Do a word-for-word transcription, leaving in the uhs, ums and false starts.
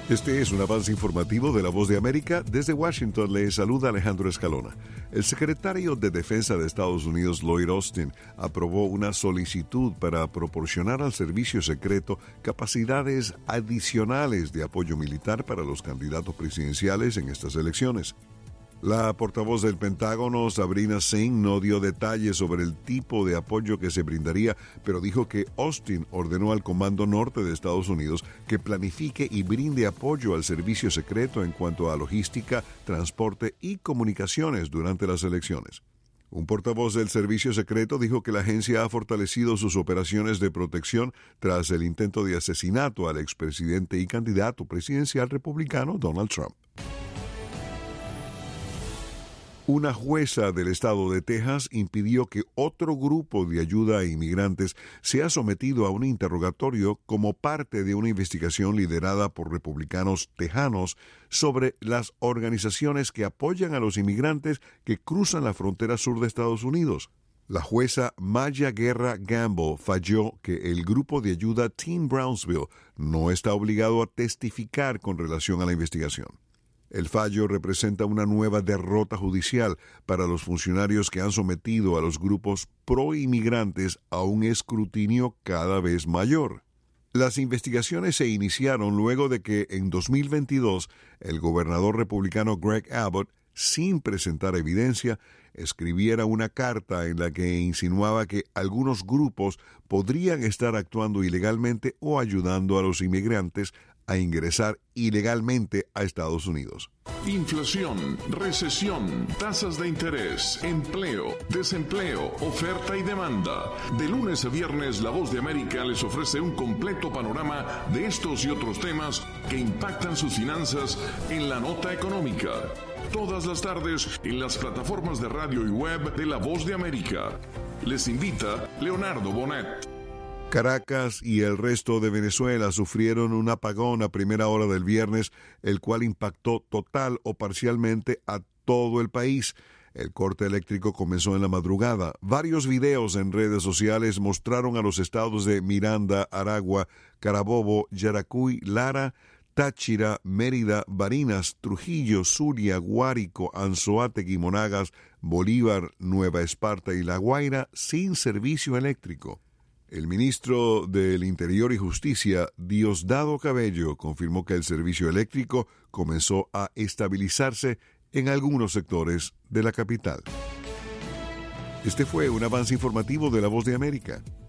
Este es un avance informativo de La Voz de América. Desde Washington le saluda Alejandro Escalona. El secretario de Defensa de Estados Unidos, Lloyd Austin, aprobó una solicitud para proporcionar al servicio secreto capacidades adicionales de apoyo militar para los candidatos presidenciales en estas elecciones. La portavoz del Pentágono, Sabrina Singh, no dio detalles sobre el tipo de apoyo que se brindaría, pero dijo que Austin ordenó al Comando Norte de Estados Unidos que planifique y brinde apoyo al servicio secreto en cuanto a logística, transporte y comunicaciones durante las elecciones. Un portavoz del Servicio Secreto dijo que la agencia ha fortalecido sus operaciones de protección tras el intento de asesinato al expresidente y candidato presidencial republicano Donald Trump. Una jueza del estado de Texas impidió que otro grupo de ayuda a inmigrantes sea sometido a un interrogatorio como parte de una investigación liderada por republicanos tejanos sobre las organizaciones que apoyan a los inmigrantes que cruzan la frontera sur de Estados Unidos. La jueza Maya Guerra Gamble falló que el grupo de ayuda Team Brownsville no está obligado a testificar con relación a la investigación. El fallo representa una nueva derrota judicial para los funcionarios que han sometido a los grupos pro-inmigrantes a un escrutinio cada vez mayor. Las investigaciones se iniciaron luego de que en dos mil veintidós el gobernador republicano Greg Abbott, sin presentar evidencia, escribiera una carta en la que insinuaba que algunos grupos podrían estar actuando ilegalmente o ayudando a los inmigrantes a ingresar ilegalmente a Estados Unidos. Inflación, recesión, tasas de interés, empleo, desempleo, oferta y demanda. De lunes a viernes, La Voz de América les ofrece un completo panorama de estos y otros temas que impactan sus finanzas en la nota económica. Todas las tardes en las plataformas de radio y web de La Voz de América. Les invita Leonardo Bonet. Caracas y el resto de Venezuela sufrieron un apagón a primera hora del viernes, el cual impactó total o parcialmente a todo el país. El corte eléctrico comenzó en la madrugada. Varios videos en redes sociales mostraron a los estados de Miranda, Aragua, Carabobo, Yaracuy, Lara, Táchira, Mérida, Barinas, Trujillo, Zulia, Guárico, Anzoátegui, Monagas, Bolívar, Nueva Esparta y La Guaira sin servicio eléctrico. El ministro del Interior y Justicia, Diosdado Cabello, confirmó que el servicio eléctrico comenzó a estabilizarse en algunos sectores de la capital. Este fue un avance informativo de La Voz de América.